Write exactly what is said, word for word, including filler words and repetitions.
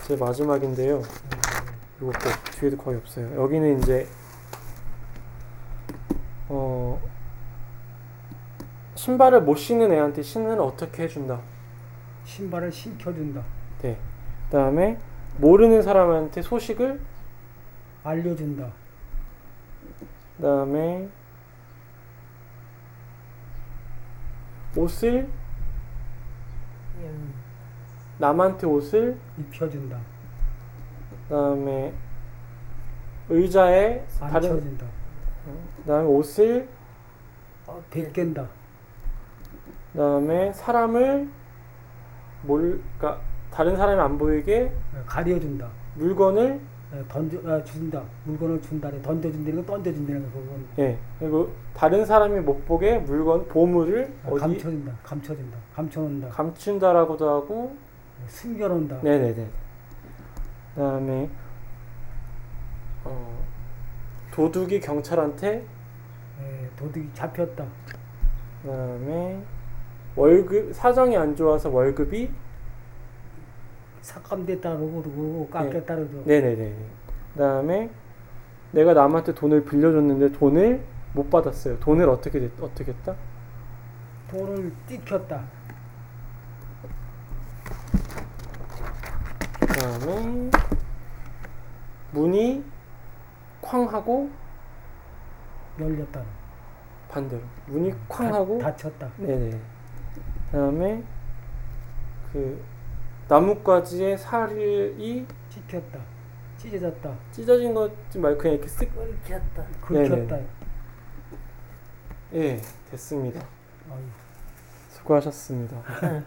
이제 마지막인데요. 이거 꼭 뒤에도 거의 없어요. 여기는 이제 어 신발을 못 신는 애한테 신는 어떻게 해준다. 신발을 신켜준다. 네. 그 다음에 모르는 사람한테 소식을 알려준다. 그 다음에 옷을 음. 남한테 옷을 입혀준다. 그 다음에 의자에 다른 앉혀준다. 그 다음에 옷을 어, 벗긴다. 그 다음에 사람을 몰 그러니까 다른 사람이 안 보이게 예, 가려준다. 물건을 예, 던져 아, 준다. 물건을 준다. 던져준다는 건 던져준다는 거 그건 예 그리고 다른 사람이 못 보게 물건 보물을 아, 어디 감춰준다. 감춰준다. 감춰놓는다. 감춘다라고도 하고 예, 숨겨놓는다. 네네네 그 다음에 어, 도둑이 경찰한테 예, 도둑이 잡혔다. 그 다음에 월급 사정이 안 좋아서 월급이 삭감돼 따르고 그러고 깎여 네. 따르죠. 네네네 그 다음에 내가 남한테 돈을 빌려줬는데 돈을 못 받았어요. 돈을 어떻게 됐, 어떻게 했다? 돈을 띠켰다. 그 다음에 문이 쾅 하고 열렸다. 반대로 문이 쾅 하고 다, 닫혔다. 네네 그 다음에 그 나뭇가지의 살이 찢겼다. 찢어졌다. 찢어진 것좀 말고 그냥 이렇게 쓱 긁혔다. 긁혔다. 예, 됐습니다. 아유. 수고하셨습니다.